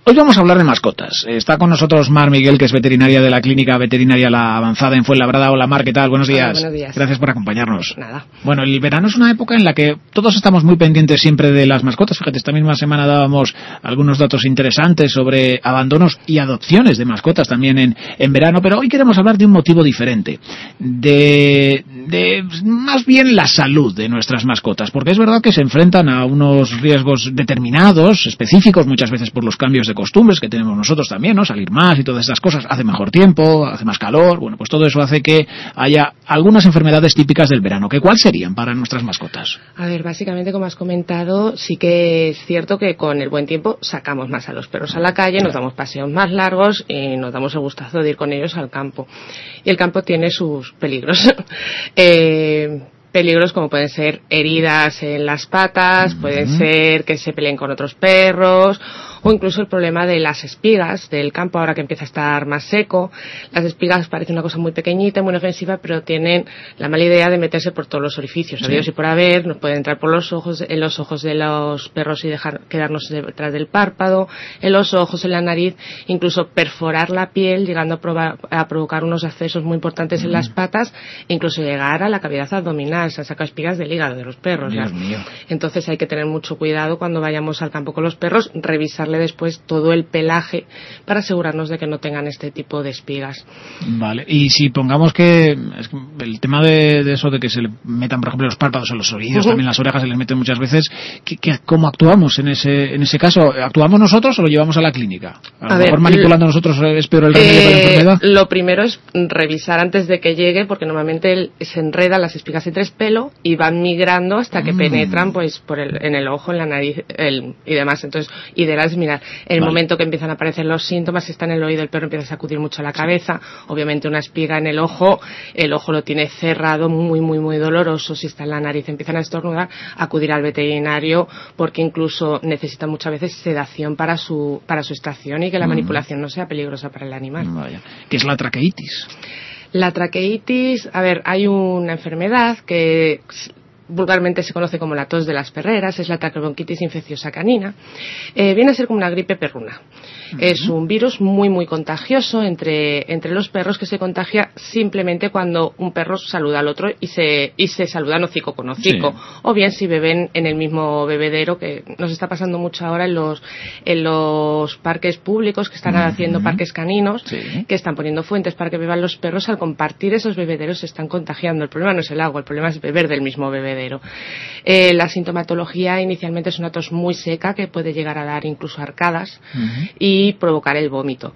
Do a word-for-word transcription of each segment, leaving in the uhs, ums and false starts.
Hoy vamos a hablar de mascotas. Está con nosotros Mar Miguel, que es veterinaria de la Clínica Veterinaria La Avanzada en Fuenlabrada. Hola Mar, ¿qué tal? Buenos días. Hola, buenos días. Gracias por acompañarnos. Nada. Bueno, el verano es una época en la que todos estamos muy pendientes siempre de las mascotas. Fíjate, esta misma semana dábamos algunos datos interesantes sobre abandonos y adopciones de mascotas también en, en verano, pero hoy queremos hablar de un motivo diferente. De, de más bien la salud de nuestras mascotas, porque es verdad que se enfrentan a unos riesgos determinados, específicos, muchas veces por los cambios de costumbres que tenemos nosotros también, ¿no? Salir más y todas esas cosas, hace mejor tiempo, hace más calor, bueno, pues todo eso hace que haya algunas enfermedades típicas del verano. ¿Qué cuáles serían para nuestras mascotas? A ver, básicamente, como has comentado, sí que es cierto que con el buen tiempo sacamos más a los perros a la calle, nos damos paseos más largos y nos damos el gustazo de ir con ellos al campo. Y el campo tiene sus peligros. eh... Peligros como pueden ser heridas en las patas, uh-huh. pueden ser que se peleen con otros perros, o incluso el problema de las espigas del campo ahora que empieza a estar más seco. Las espigas parecen una cosa muy pequeñita, muy inofensiva, pero tienen la mala idea de meterse por todos los orificios, habidos sí. y por haber, nos pueden entrar por los ojos, en los ojos de los perros y dejar quedarnos detrás del párpado, en los ojos, en la nariz, incluso perforar la piel, llegando a, probar, a provocar unos accesos muy importantes uh-huh. en las patas, e incluso llegar a la cavidad abdominal. Se han sacado espigas del hígado de los perros. Dios ¿ya? mío. Entonces hay que tener mucho cuidado cuando vayamos al campo con los perros, revisarle después todo el pelaje para asegurarnos de que no tengan este tipo de espigas. Vale, y si pongamos que, es que el tema de, de eso de que se le metan, por ejemplo, los párpados en los oídos, uh-huh. también las orejas se les meten muchas veces, ¿qué, qué, ¿cómo actuamos en ese en ese caso? ¿Actuamos nosotros o lo llevamos a la clínica? A, a lo ver, mejor manipulando l- nosotros es peor el remedio eh, para la enfermedad. Lo primero es revisar antes de que llegue, porque normalmente el, se enredan las espigas entre pelo y van migrando hasta que mm. penetran pues por el, en el ojo, en la nariz el, y demás. Entonces, ideal es mirar. En el vale. momento que empiezan a aparecer los síntomas, si está en el oído, el perro empieza a sacudir mucho la cabeza. Obviamente una espiga en el ojo, el ojo lo tiene cerrado, muy, muy, muy doloroso. Si está en la nariz, empiezan a estornudar, acudir al veterinario, porque incluso necesita muchas veces sedación para su, para su extracción y que la mm. manipulación no sea peligrosa para el animal. Vaya. ¿Qué es la traqueitis? La traqueitis, a ver, hay una enfermedad que vulgarmente se conoce como la tos de las perreras, es la traqueobronquitis infecciosa canina. Eh, viene a ser como una gripe perruna. Uh-huh. Es un virus muy, muy contagioso entre, entre los perros, que se contagia simplemente cuando un perro saluda al otro y se, y se saludan hocico con hocico. Sí. O bien si beben en el mismo bebedero, que nos está pasando mucho ahora en los, en los parques públicos que están uh-huh. haciendo parques caninos, sí. que están poniendo fuentes para que beban los perros. Al compartir esos bebederos se están contagiando. El problema no es el agua, el problema es beber del mismo bebedero. Eh, la sintomatología inicialmente es una tos muy seca que puede llegar a dar incluso arcadas uh-huh. y provocar el vómito.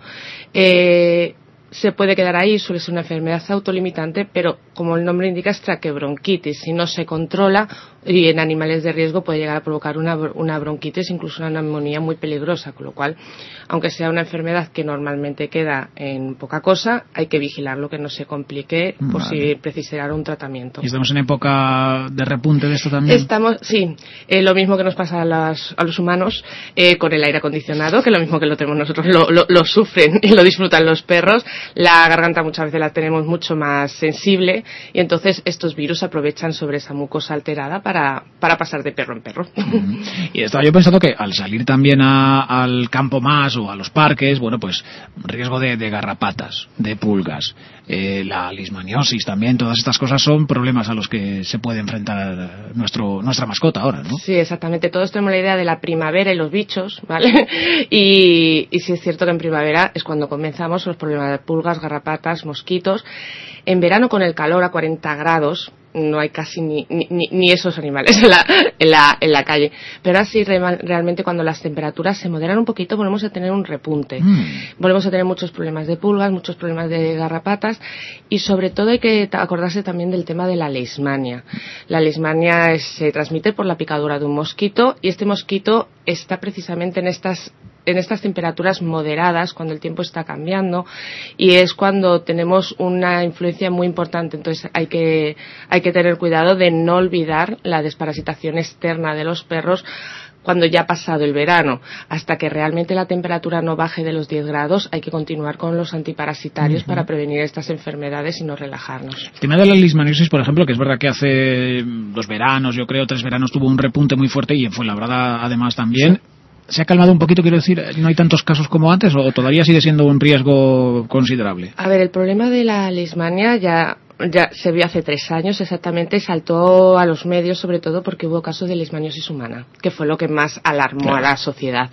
Eh, se puede quedar ahí, suele ser una enfermedad autolimitante, pero como el nombre indica es traqueobronquitis. Si no se controla y en animales de riesgo puede llegar a provocar una, una bronquitis, incluso una neumonía muy peligrosa, con lo cual, aunque sea una enfermedad que normalmente queda en poca cosa, hay que vigilarlo, que no se complique por vale. si precisara un tratamiento. ¿Y estamos en época de repunte de esto también? Estamos, sí, eh, lo mismo que nos pasa a, las, a los humanos eh, con el aire acondicionado, que lo mismo que lo tenemos nosotros, lo, lo, lo sufren y lo disfrutan los perros. La garganta muchas veces la tenemos mucho más sensible y entonces estos virus aprovechan sobre esa mucosa alterada para, para pasar de perro en perro. Uh-huh. Y estaba yo pensando que al salir también a, al campo más o a los parques, bueno, pues riesgo de, de garrapatas, de pulgas, eh, la lismaniosis también, todas estas cosas son problemas a los que se puede enfrentar nuestro, nuestra mascota ahora, ¿no? Sí, exactamente. Todos tenemos la idea de la primavera y los bichos, ¿vale? Y, y sí es cierto que en primavera es cuando comenzamos los problemas de pulgas, garrapatas, mosquitos. En verano, con el calor a cuarenta grados, no hay casi ni, ni, ni esos animales en la, en la, en la calle. Pero así re, realmente cuando las temperaturas se moderan un poquito volvemos a tener un repunte. Mm. Volvemos a tener muchos problemas de pulgas, muchos problemas de garrapatas y sobre todo hay que acordarse también del tema de la leishmania. La leishmania es, se transmite por la picadura de un mosquito y este mosquito está precisamente en estas en estas temperaturas moderadas, cuando el tiempo está cambiando, y es cuando tenemos una influencia muy importante. Entonces hay que hay que tener cuidado de no olvidar la desparasitación externa de los perros cuando ya ha pasado el verano. Hasta que realmente la temperatura no baje de los diez grados, hay que continuar con los antiparasitarios uh-huh. para prevenir estas enfermedades y no relajarnos. El tema de la leishmaniosis, por ejemplo, que es verdad que hace dos veranos, yo creo, tres veranos, tuvo un repunte muy fuerte y en Fuenlabrada además también. Sí. ¿Se ha calmado un poquito, quiero decir? ¿No hay tantos casos como antes o todavía sigue siendo un riesgo considerable? A ver, el problema de la leishmania ya... ya se vio hace tres años exactamente, saltó a los medios sobre todo porque hubo casos de leishmaniosis humana, que fue lo que más alarmó claro. a la sociedad.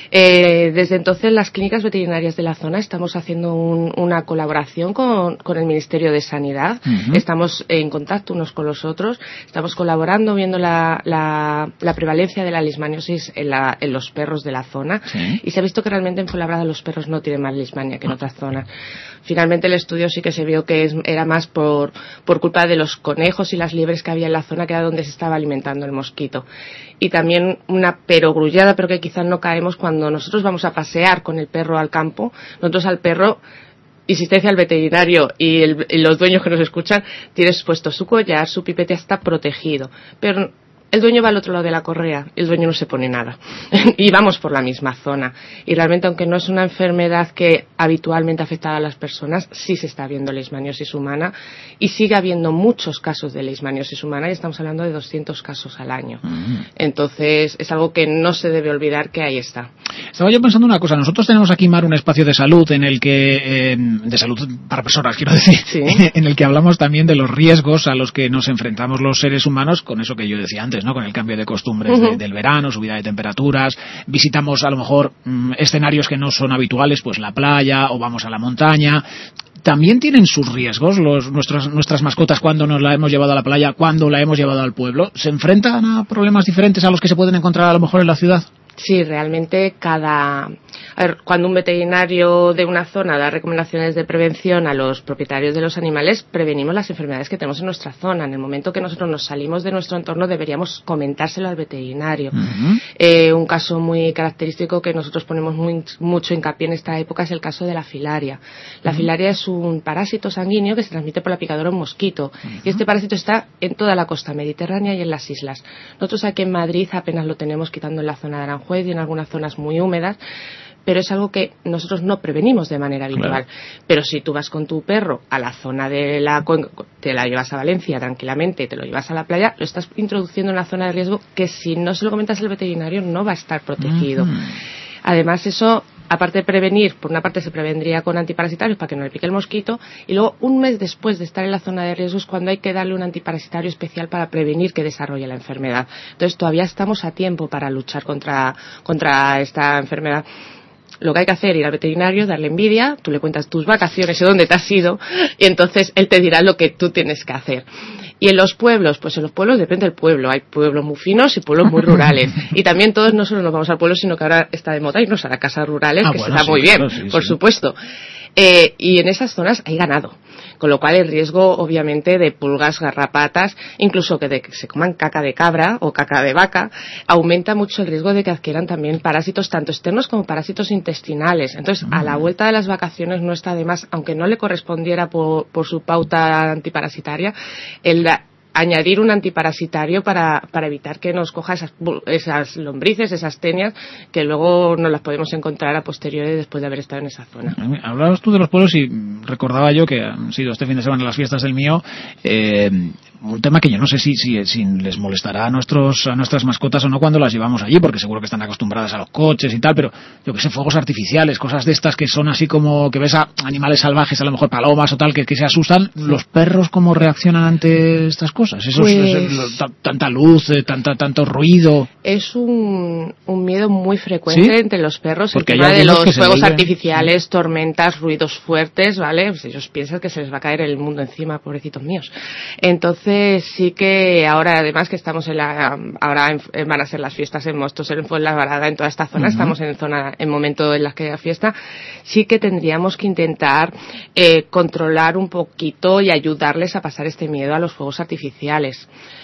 Eh, desde entonces las clínicas veterinarias de la zona estamos haciendo un, una colaboración con, con el Ministerio de Sanidad, uh-huh. estamos en contacto unos con los otros, estamos colaborando viendo la, la, la prevalencia de la leishmaniosis en, la, en los perros de la zona ¿sí? y se ha visto que realmente en Fuenlabrada los perros no tienen más leishmania que en otras zonas. Finalmente el estudio sí que se vio que es, era más por Por, por culpa de los conejos y las liebres que había en la zona, que era donde se estaba alimentando el mosquito. Y también una perogrullada, pero que quizás no caemos cuando nosotros vamos a pasear con el perro al campo. Nosotros al perro, insistencia al veterinario y, el, y los dueños que nos escuchan, tienes puesto su collar, su pipete, está protegido. Pero el dueño va al otro lado de la correa, el dueño no se pone nada. Y vamos por la misma zona. Y realmente, aunque no es una enfermedad que habitualmente afecta a las personas, sí se está viendo leishmaniosis humana y sigue habiendo muchos casos de leishmaniosis humana y estamos hablando de doscientos casos al año. Uh-huh. Entonces, es algo que no se debe olvidar que ahí está. Estaba yo pensando una cosa. Nosotros tenemos aquí, Mar, un espacio de salud en el que, eh, de salud para personas, quiero decir, ¿sí? en el que hablamos también de los riesgos a los que nos enfrentamos los seres humanos con eso que yo decía antes, ¿no? Con el cambio de costumbres uh-huh. de, del verano, subida de temperaturas, visitamos a lo mejor mmm, escenarios que no son habituales, pues la playa o vamos a la montaña. ¿También tienen sus riesgos los, nuestras, nuestras mascotas cuando nos la hemos llevado a la playa, cuando la hemos llevado al pueblo? ¿Se enfrentan a problemas diferentes a los que se pueden encontrar a lo mejor en la ciudad? Sí, realmente cada... A ver, cuando un veterinario de una zona da recomendaciones de prevención a los propietarios de los animales, prevenimos las enfermedades que tenemos en nuestra zona. En el momento que nosotros nos salimos de nuestro entorno deberíamos comentárselo al veterinario. Uh-huh. Eh, un caso muy característico que nosotros ponemos muy, mucho hincapié en esta época es el caso de la filaria. La uh-huh. filaria es un parásito sanguíneo que se transmite por la picadura de un mosquito. Uh-huh. Y este parásito está en toda la costa mediterránea y en las islas. Nosotros aquí en Madrid apenas lo tenemos, quitando en la zona de Aranjuez y en algunas zonas muy húmedas, pero es algo que nosotros no prevenimos de manera habitual. Claro. Pero si tú vas con tu perro a la zona de la te la llevas a Valencia tranquilamente, te lo llevas a la playa, lo estás introduciendo en una zona de riesgo que si no se lo comentas al veterinario no va a estar protegido. Uh-huh. Además, eso, aparte de prevenir, por una parte se prevendría con antiparasitarios para que no le pique el mosquito, y luego un mes después de estar en la zona de riesgo es cuando hay que darle un antiparasitario especial para prevenir que desarrolle la enfermedad. Entonces todavía estamos a tiempo para luchar contra, contra esta enfermedad. Lo que hay que hacer es ir al veterinario, darle envidia, tú le cuentas tus vacaciones y dónde te has ido, y entonces él te dirá lo que tú tienes que hacer. Y en los pueblos, pues en los pueblos depende del pueblo. Hay pueblos muy finos y pueblos muy rurales. Y también todos no solo nos vamos al pueblo, sino que ahora está de moda irnos a las casas rurales, ah, que bueno, está sí, muy bien, claro, sí, por sí. supuesto. Eh, y en esas zonas hay ganado. Con lo cual el riesgo, obviamente, de pulgas, garrapatas, incluso que, de que se coman caca de cabra o caca de vaca, aumenta mucho el riesgo de que adquieran también parásitos, tanto externos como parásitos intestinales. Entonces, a la vuelta de las vacaciones no está de más, aunque no le correspondiera por, por su pauta antiparasitaria, el añadir un antiparasitario para, para evitar que nos coja esas, esas lombrices, esas tenias, que luego nos las podemos encontrar a posteriori después de haber estado en esa zona. Hablabas tú de los pueblos y recordaba yo que han sido este fin de semana las fiestas del mío, eh, un tema que yo no sé si, si, si les molestará a nuestros a nuestras mascotas o no cuando las llevamos allí, porque seguro que están acostumbradas a los coches y tal, pero yo que sé, fuegos artificiales, cosas de estas que son así como que ves a animales salvajes, a lo mejor palomas o tal, que, que se asustan. Sí. ¿Los perros cómo reaccionan ante estas cosas? Esos, pues, es, t- tanta luz, eh, tanta, tanto ruido. Es un, un miedo muy frecuente ¿sí? entre los perros, porque el tema de los fuegos vuelven... artificiales, tormentas, ruidos fuertes, ¿vale? Pues ellos piensan que se les va a caer el mundo encima, pobrecitos míos. Entonces sí que ahora, además que estamos en la, ahora en, van a ser las fiestas en Mostos, en Fuenlabrada, en toda esta zona, uh-huh. estamos en zona, en momento en las que hay fiesta, sí que tendríamos que intentar eh, controlar un poquito y ayudarles a pasar este miedo a los fuegos artificiales.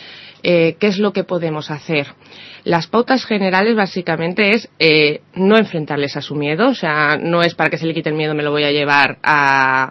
Eh, ¿Qué es lo que podemos hacer? Las pautas generales básicamente es eh, no enfrentarles a su miedo, o sea, no es para que se le quite el miedo me lo voy a llevar a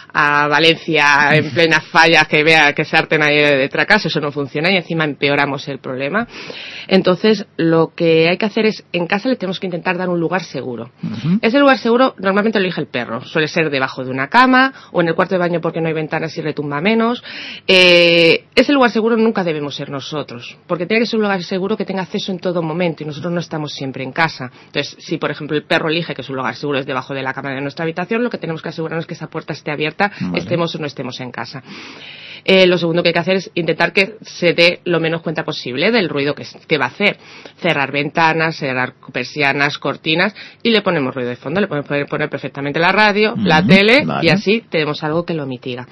a Valencia en plena falla que vea que se harten ahí de tracas, eso no funciona y encima empeoramos el problema. Entonces lo que hay que hacer es, en casa le tenemos que intentar dar un lugar seguro. Uh-huh. Ese lugar seguro normalmente lo elige el perro, suele ser debajo de una cama o en el cuarto de baño porque no hay ventanas y retumba menos. Eh, ese lugar seguro nunca debemos ser nosotros, porque tiene que ser un lugar seguro que tenga acceso eso en todo momento y nosotros no estamos siempre en casa. Entonces, si por ejemplo el perro elige que su lugar seguro es debajo de la cama de nuestra habitación, lo que tenemos que asegurarnos es que esa puerta esté abierta, vale. estemos o no estemos en casa. Eh, lo segundo que hay que hacer es intentar que se dé lo menos cuenta posible del ruido que, que va a hacer. Cerrar ventanas, cerrar persianas, cortinas y le ponemos ruido de fondo. Le podemos poner, poner perfectamente la radio, uh-huh, la tele vale. y así tenemos algo que lo mitiga.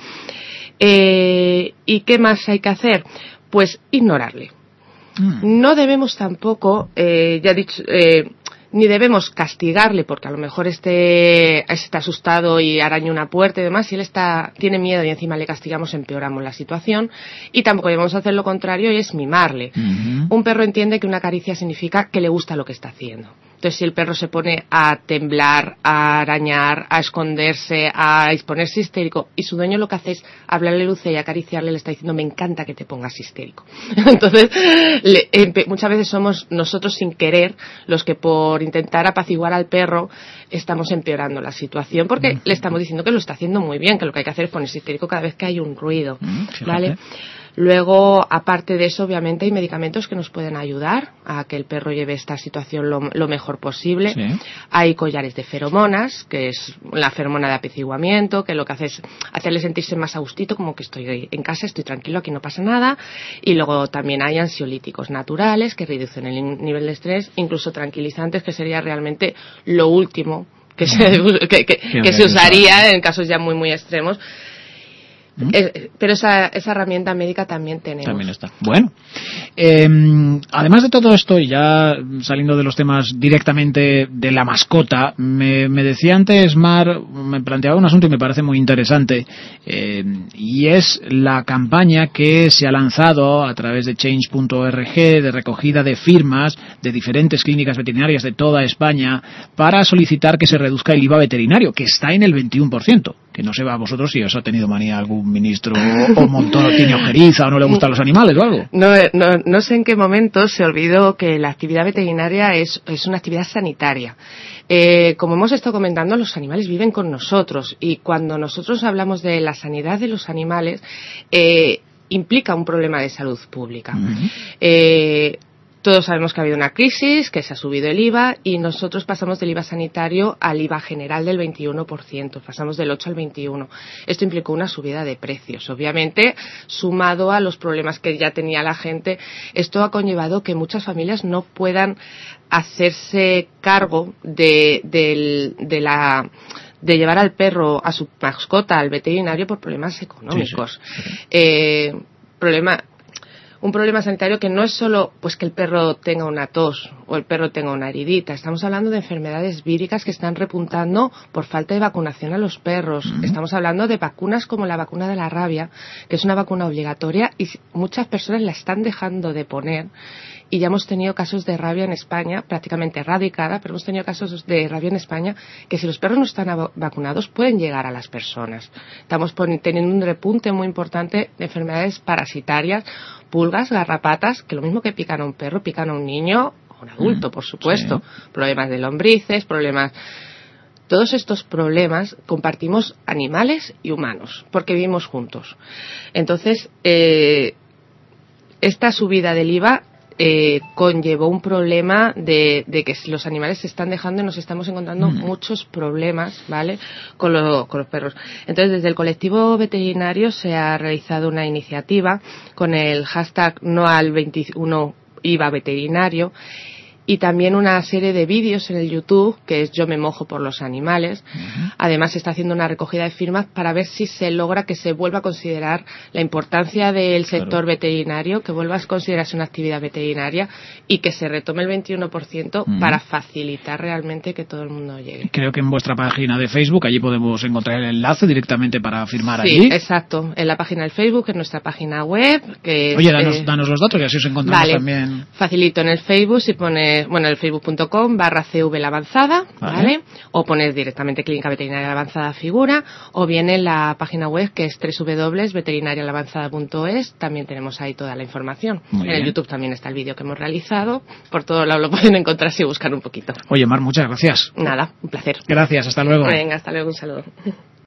Eh, ¿Y qué más hay que hacer? Pues ignorarle. Uh-huh. No debemos tampoco, eh, ya he dicho... Eh, ni debemos castigarle porque a lo mejor esté, está asustado y araña una puerta y demás. Si él está, tiene miedo y encima le castigamos, empeoramos la situación. Y tampoco debemos hacer lo contrario y es mimarle. Uh-huh. Un perro entiende que una caricia significa que le gusta lo que está haciendo. Entonces, si el perro se pone a temblar, a arañar, a esconderse, a ponerse histérico, y su dueño lo que hace es hablarle dulce y acariciarle, le está diciendo, me encanta que te pongas histérico. Entonces, le, empe, muchas veces somos nosotros sin querer los que por intentar apaciguar al perro estamos empeorando la situación, porque mm. le estamos diciendo que lo está haciendo muy bien, que lo que hay que hacer es ponerse histérico cada vez que hay un ruido, mm, ¿vale? Luego, aparte de eso, obviamente hay medicamentos que nos pueden ayudar a que el perro lleve esta situación lo, lo mejor posible. Sí. Hay collares de feromonas, que es la feromona de apaciguamiento, que lo que hace es hacerle sentirse más a gustito, como que estoy en casa, estoy tranquilo, aquí no pasa nada. Y luego también hay ansiolíticos naturales que reducen el nivel de estrés, incluso tranquilizantes, que sería realmente lo último que se, que, que, que se usaría en casos ya muy, muy extremos. ¿Mm? Eh, pero esa, esa herramienta médica también tenemos. También está. Bueno, eh, además de todo esto, y ya saliendo de los temas directamente de la mascota, me, me decía antes Mar, me planteaba un asunto y me parece muy interesante, eh, y es la campaña que se ha lanzado a través de change punto org de recogida de firmas de diferentes clínicas veterinarias de toda España para solicitar que se reduzca el I V A veterinario, que está en el veintiuno por ciento. Que no sé a vosotros si os ha tenido manía algún ministro o Montoro tiene ojeriza o no le gustan los animales o algo. No, no, no sé en qué momento se olvidó que la actividad veterinaria es, es una actividad sanitaria. Eh, como hemos estado comentando, los animales viven con nosotros y cuando nosotros hablamos de la sanidad de los animales, eh, implica un problema de salud pública. Uh-huh. Eh, Todos sabemos que ha habido una crisis, que se ha subido el I V A y nosotros pasamos del I V A sanitario al I V A general del veintiuno por ciento, pasamos del ocho al veintiuno. Esto implicó una subida de precios. Obviamente, sumado a los problemas que ya tenía la gente, esto ha conllevado que muchas familias no puedan hacerse cargo de, de, de la... de llevar al perro, a su mascota, al veterinario por problemas económicos. Sí, sí, sí. Eh, problema... Un problema sanitario que no es solo pues que el perro tenga una tos o el perro tenga una heridita. Estamos hablando de enfermedades víricas que están repuntando por falta de vacunación a los perros. Uh-huh. Estamos hablando de vacunas como la vacuna de la rabia, que es una vacuna obligatoria y muchas personas la están dejando de poner. Y ya hemos tenido casos de rabia en España, prácticamente erradicada, pero hemos tenido casos de rabia en España que si los perros no están vacunados pueden llegar a las personas. Estamos teniendo un repunte muy importante de enfermedades parasitarias, pulgas, garrapatas, que lo mismo que pican a un perro, pican a un niño o a un adulto, por supuesto. Sí. Problemas de lombrices, problemas... Todos estos problemas compartimos animales y humanos, porque vivimos juntos. Entonces, eh, esta subida del I V A Eh, conllevó un problema de, de que los animales se están dejando y nos estamos encontrando mm. muchos problemas, ¿vale? Con, lo, con los perros. Entonces, desde el colectivo veterinario se ha realizado una iniciativa con el hashtag no al veintiuno I V A veterinario y también una serie de vídeos en el YouTube que es Yo me mojo por los animales. Uh-huh. Además se está haciendo una recogida de firmas para ver si se logra que se vuelva a considerar la importancia del sector claro. veterinario, que vuelva a considerarse una actividad veterinaria y que se retome el veintiuno por ciento uh-huh. para facilitar realmente que todo el mundo llegue. Creo que en vuestra página de Facebook allí podemos encontrar el enlace directamente para firmar sí, allí. Sí, exacto. En la página del Facebook, en nuestra página web. Que Oye, es, danos, eh, danos los datos y así os encontramos vale, también. Facilito en el Facebook si pones bueno, el facebook punto com barra C V la avanzada, ¿vale? ¿vale? O pones directamente Clínica Veterinaria La Avanzada figura, o bien en la página web que es doble u doble u doble u punto veterinaria la avanzada punto es, también tenemos ahí toda la información. Muy en bien. el YouTube también está el vídeo que hemos realizado, por todo lado lo pueden encontrar si buscan un poquito. Oye, Mar, muchas gracias. Nada, un placer. Gracias, hasta luego. Venga, hasta luego, un saludo.